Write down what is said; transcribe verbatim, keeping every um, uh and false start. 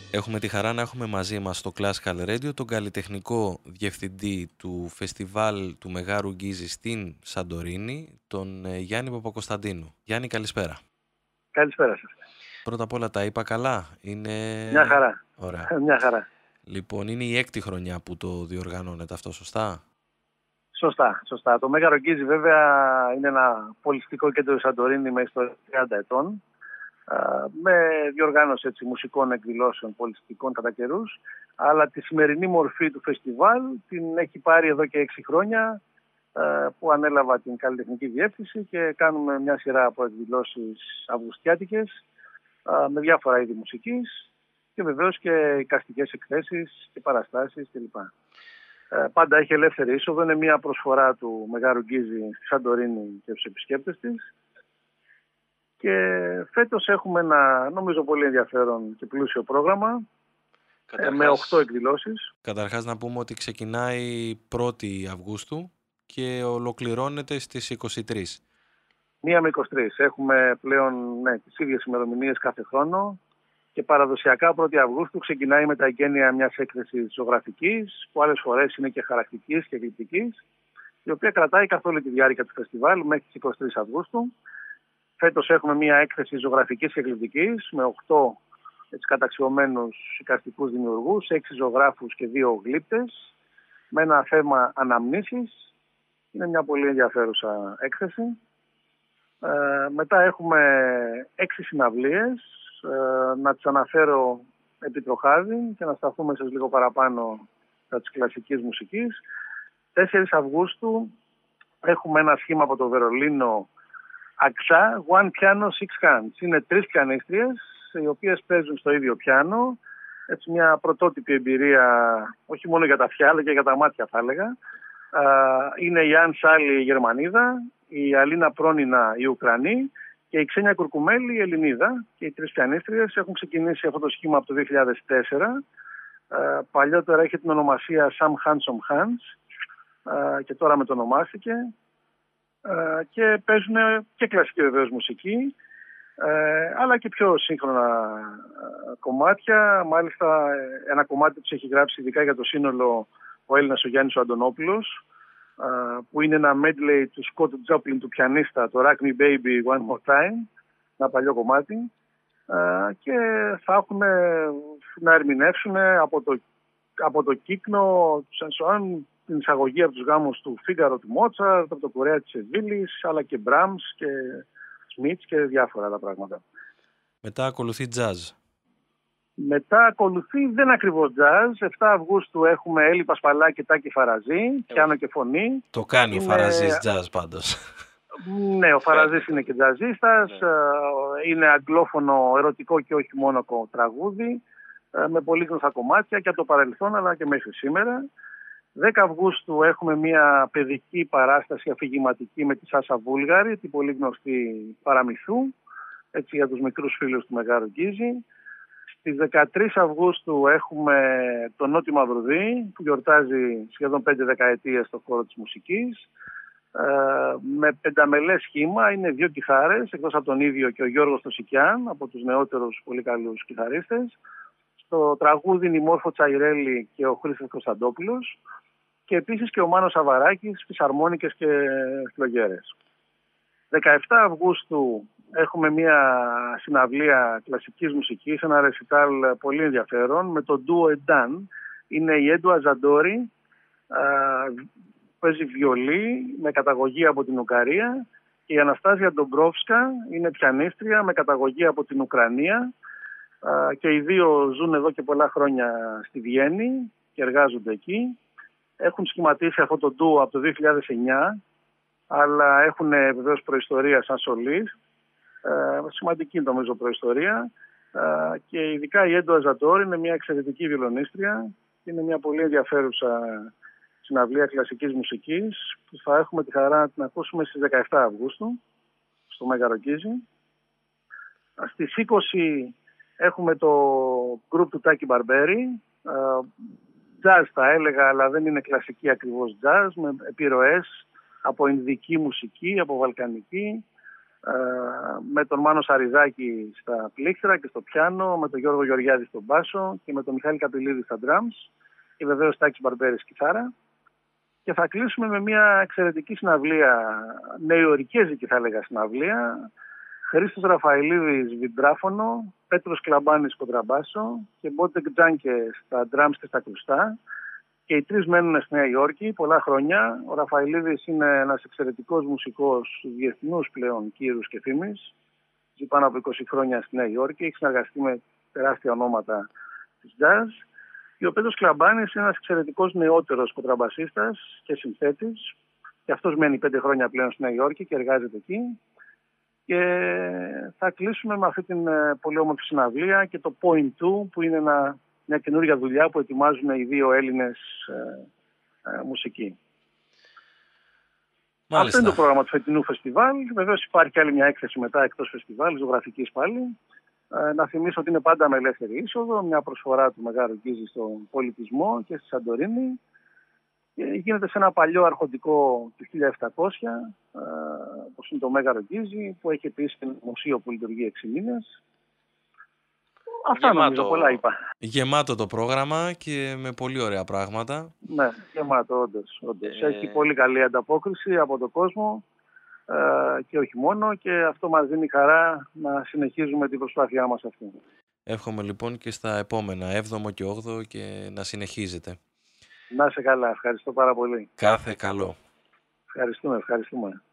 Έχουμε τη χαρά να έχουμε μαζί μας στο Classical Radio τον καλλιτεχνικό διευθυντή του φεστιβάλ του Μεγάρου Γκίζη στην Σαντορίνη, τον Γιάννη Παπακοσταντίνου. Γιάννη, καλησπέρα. Καλησπέρα σας. Πρώτα απ' όλα τα είπα καλά. Είναι... Μια χαρά. Ωραία. Μια χαρά. Λοιπόν, είναι η έκτη χρονιά που το διοργανώνετε αυτό, σωστά? Σωστά, σωστά. Το Μέγαρο Γκίζη βέβαια είναι ένα πολιστικό κέντρο Σαντορίνη με ιστορία τριάντα ετών, με διοργάνωση έτσι, μουσικών εκδηλώσεων πολιστικών κατά καιρούς, αλλά τη σημερινή μορφή του φεστιβάλ την έχει πάρει εδώ και έξι χρόνια που ανέλαβα την καλλιτεχνική διεύθυνση και κάνουμε μια σειρά από εκδηλώσεις αυγουστιάτικες με διάφορα είδη μουσικής και βεβαίως και εικαστικές εκθέσεις και παραστάσεις κλπ. Πάντα έχει ελεύθερη είσοδο, είναι μια προσφορά του Μεγάρου Γκίζη στη Σαντορίνη και στους επισκέπτες της. Και φέτος έχουμε ένα νομίζω πολύ ενδιαφέρον και πλούσιο πρόγραμμα. Καταρχάς, με οκτώ εκδηλώσεις. Καταρχάς να πούμε ότι ξεκινάει πρώτη Αυγούστου και ολοκληρώνεται στις είκοσι τρεις. μία με είκοσι τρεις. Έχουμε πλέον ναι, τις ίδιες ημερομηνίες κάθε χρόνο και παραδοσιακά πρώτη Αυγούστου ξεκινάει με τα εγγένεια μιας έκθεσης ζωγραφικής που άλλες φορές είναι και χαρακτικής και γλυπτικής, η οποία κρατάει καθ' όλη τη διάρκεια του φεστιβάλ μέχρι τις είκοσι τρεις Αυγούστου. Φέτος έχουμε μια έκθεση ζωγραφικής και γλυπτικής με οκτώ έτσι, καταξιωμένους εικαστικούς δημιουργούς, έξι ζωγράφους και δύο γλύπτες, με ένα θέμα αναμνήσεις. Είναι μια πολύ ενδιαφέρουσα έκθεση. Ε, μετά έχουμε έξι συναυλίες, ε, να τις αναφέρω επί τροχάδι και να σταθούμε σε λίγο παραπάνω τα της κλασικής μουσικής. τέσσερις Αυγούστου έχουμε ένα σχήμα από το Βερολίνο, Αξά, One Piano, Six Hands. Είναι τρεις πιανίστριες, οι οποίες παίζουν στο ίδιο πιάνο. Έτσι μια πρωτότυπη εμπειρία, όχι μόνο για τα αυτιά, αλλά και για τα μάτια θα έλεγα. Είναι η Αν Σάλι, η Γερμανίδα, η Αλίνα Πρόνινα, η Ουκρανή και η Ξένια Κουρκουμέλη, η Ελληνίδα. Και οι τρεις πιανίστριες έχουν ξεκινήσει αυτό το σχήμα από το δύο χιλιάδες τέσσερα. Παλιότερα είχε την ονομασία Some Handsome Hands και τώρα μετονομάστηκε. Και παίζουν και κλασική βεβαίως μουσική, αλλά και πιο σύγχρονα κομμάτια. Μάλιστα ένα κομμάτι που έχει γράψει ειδικά για το σύνολο ο Έλληνας ο Γιάννης ο Αντωνόπουλος, που είναι ένα medley του Scott Joplin, του πιανίστα, το Rock Me Baby One More Time, ένα παλιό κομμάτι, και θα έχουν να ερμηνεύσουν από το, από το κύκνο του Σανσοάν, την εισαγωγή από τους γάμους του Φίγκαρο του Μότσαρτ, από το Κορέα της Σεβίλης, αλλά και Μπράμς και Σμίτς και διάφορα άλλα πράγματα. Μετά ακολουθεί jazz. Μετά ακολουθεί δεν ακριβώς jazz. εφτά Αυγούστου έχουμε Έλλη Πασπαλάκη, Τάκη Φαραζή, πιάνο και φωνή. Το κάνει είναι... ο Φαραζής jazz πάντως. Ναι, ο Φαραζής είναι και τζαζίστας. Είναι αγγλόφωνο, ερωτικό και όχι μόνο τραγούδι, με πολύ γνωστά κομμάτια και από το παρελθόν αλλά και μέχρι σήμερα. δέκα Αυγούστου έχουμε μια παιδική παράσταση αφηγηματική με τη Σάσα Βούλγαρη, την πολύ γνωστή Παραμυθού, έτσι για τους μικρούς φίλους του Μεγάρου Γκίζη. Στις δεκατρείς Αυγούστου έχουμε τον Νότι Μαυρουδή, που γιορτάζει σχεδόν πέντε δεκαετίες στον χώρο της μουσικής, ε, με πενταμελές σχήμα, είναι δύο κιθάρες, εκτός από τον ίδιο και ο Γιώργος Τοσικιάν, από τους νεότερους πολύ καλούς κιθαρίστες. Στο τραγούδι είναι η Μόρφο Τσαϊρέλη και ο Χρήστος Κωνσταντόπουλος. Και επίσης και ο Μάνος Αβαράκης στις αρμόνικες και φλογέρες. δεκαεφτά Αυγούστου έχουμε μια συναυλία κλασικής μουσικής, ένα ρεσιτάλ πολύ ενδιαφέρον με το ντουο Εντάν. Είναι η Έντουα Ζαντόρη, παίζει βιολί με καταγωγή από την Ουγγαρία, και η Αναστάζια Ντομπρόφσκα είναι πιανίστρια με καταγωγή από την Ουκρανία, και οι δύο ζουν εδώ και πολλά χρόνια στη Βιέννη και εργάζονται εκεί. Έχουν σχηματίσει αυτό το ντουο από το δύο χιλιάδες εννιά, αλλά έχουν βεβαίως προϊστορία σαν σολίστ. Ε, σημαντική νομίζω προϊστορία. Ε, και ειδικά η Έντουα Ζαντόρη είναι μια εξαιρετική βιολονίστρια. Είναι μια πολύ ενδιαφέρουσα συναυλία κλασικής μουσικής που θα έχουμε τη χαρά να την ακούσουμε στις δεκαεφτά Αυγούστου στο Μέγαρο Γκίζη. Στις είκοσι έχουμε το γκρουπ του Τάκη Μπαρμπέρη. Ε, jazz θα έλεγα, αλλά δεν είναι κλασική ακριβώς jazz, με επιρροές από ινδική μουσική, από βαλκανική. με τον Μάνο Σαριδάκη στα πλήκτρα και στο πιάνο, με τον Γιώργο Γεωργιάδη στον μπάσο και με τον Μιχάλη Καπηλίδη στα drums και βεβαίως Τάκης Μπαρμπέρης κιθάρα. Και θα κλείσουμε με μια εξαιρετική συναυλία, νεοϊορκέζικη θα έλεγα συναυλία, Χρήστος Ραφαηλίδης βιμπράφωνο, Πέτρος Κλαμπάνης κοντραμπάσο και Μπότεκ Τζάνκε στα drums και στα κρουστά. Και οι τρεις μένουν στη Νέα Υόρκη πολλά χρόνια. Ο Ραφαηλίδης είναι ένας εξαιρετικός μουσικός διεθνούς πλέον κύρους και φήμης. Ζει πάνω από είκοσι χρόνια στη Νέα Υόρκη, έχει συνεργαστεί με τεράστια ονόματα της jazz. Και ο Πέτρος Κλαμπάνης είναι ένας εξαιρετικός νεότερος κοντραμπασίστας και συνθέτης. Και αυτός μένει πέντε χρόνια πλέον στη Νέα Υόρκη και εργάζεται εκεί. Και θα κλείσουμε με αυτή την πολύ όμορφη συναυλία και το Point Two, που είναι ένα, μια καινούργια δουλειά που ετοιμάζουν οι δύο Έλληνες ε, ε, μουσικοί. Μάλιστα. Αυτό είναι το πρόγραμμα του φετινού φεστιβάλ. Βεβαίως υπάρχει και άλλη μια έκθεση μετά εκτός φεστιβάλ, ζωγραφικής πάλι. Ε, να θυμίσω ότι είναι πάντα με ελεύθερη είσοδο, μια προσφορά του Μεγάρου Γκίζη στον πολιτισμό και στη Σαντορίνη. Γίνεται σε ένα παλιό αρχοντικό του χίλια επτακόσια, όπως είναι το Μέγαρο Γκίζη, που έχει επίσης ένα μουσείο που λειτουργεί έξι μήνες. Αυτά γεμάτο, νομίζω, πολλά είπα. Γεμάτο το πρόγραμμα και με πολύ ωραία πράγματα. Ναι, γεμάτο όντως. όντως. Ε... Έχει πολύ καλή ανταπόκριση από τον κόσμο ε, και όχι μόνο, και αυτό μας δίνει χαρά να συνεχίζουμε την προσπάθειά μας αυτή. Εύχομαι λοιπόν και στα επόμενα, έβδομο και όγδοο, και να συνεχίζετε. Να είσαι καλά, ευχαριστώ πάρα πολύ. Κάθε καλό. Ευχαριστούμε, ευχαριστούμε.